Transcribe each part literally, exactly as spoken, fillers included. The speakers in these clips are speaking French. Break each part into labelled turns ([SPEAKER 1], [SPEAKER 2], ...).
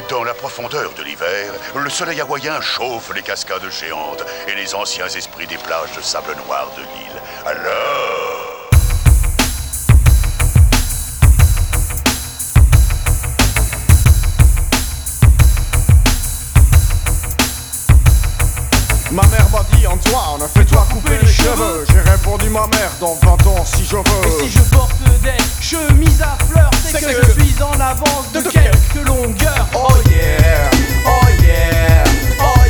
[SPEAKER 1] Dans la profondeur de l'hiver, le soleil hawaïen chauffe les cascades géantes et les anciens esprits des plages de sable noir de l'île. Alors...
[SPEAKER 2] Ma mère m'a dit Antoine, fais-toi couper les cheveux. J'ai répondu ma mère, dans vingt ans si je veux.
[SPEAKER 3] Et si je porte des chemises à fleurs, c'est que, que je suis en avance de, de quelques longueurs.
[SPEAKER 2] Oh yeah, oh yeah, oh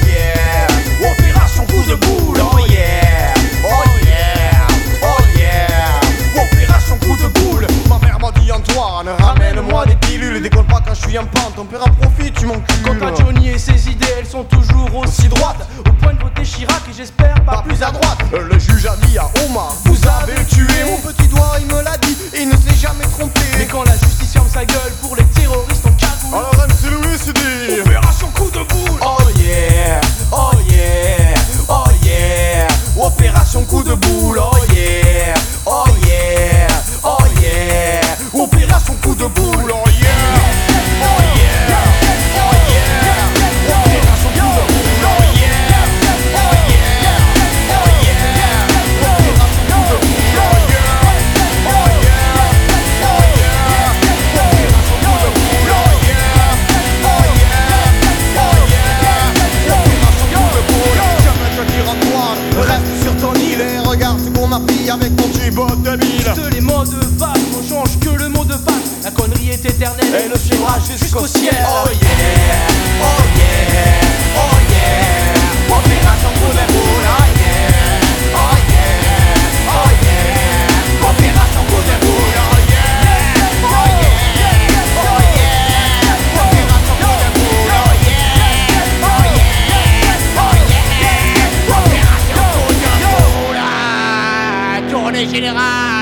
[SPEAKER 2] yeah. Opération coup de boule, oh yeah, oh yeah, oh yeah. Opération coup de boule. Ma mère m'a dit Antoine, ramène-moi des pilules. Décolle pas quand je suis en pente, ton père en profite, tu m'encules.
[SPEAKER 3] Quant à Johnny et ses idées, elles sont toujours aussi droites. Au point de voter Chirac et j'espère pas, pas plus à droite.
[SPEAKER 2] Le juge a dit à Omar, vous avez tué mon petit doigt, il me l'a dit, il ne s'est jamais trompé.
[SPEAKER 3] Mais quand la justice ferme sa gueule pour les terroristes en cagoule,
[SPEAKER 2] alors M C Louis s'est dit
[SPEAKER 3] opération coup de boule.
[SPEAKER 2] Oh yeah, oh yeah, oh yeah. Opération coup de boule, oh yeah, oh yeah, oh yeah. Opération coup de boule, oh yeah, oh yeah, oh yeah. Opération coup de boule, oh yeah, oh yeah, oh yeah. Opération coup de boule, oh yeah, oh yeah, oh yeah. Opération coup de boule, oh yeah, oh yeah, oh yeah. Opération coup de boule. Jamais te dire Antoine, reste sur ton île et regarde ce qu'on a pris avec ton tube débile.
[SPEAKER 3] Juste les mots de passe, on change que le mot de passe. La connerie est éternelle
[SPEAKER 2] et le suivra jusqu'au ciel.
[SPEAKER 3] Oh
[SPEAKER 2] yeah, oh yeah, oh yeah. Opération coup de boule, oh yeah, oh yeah, oh yeah. Opération coup de boule, oh yeah, oh yeah, oh yeah. Opération coup de boule, oh yeah, oh yeah, oh yeah. Opération coup de boule, tournée générale.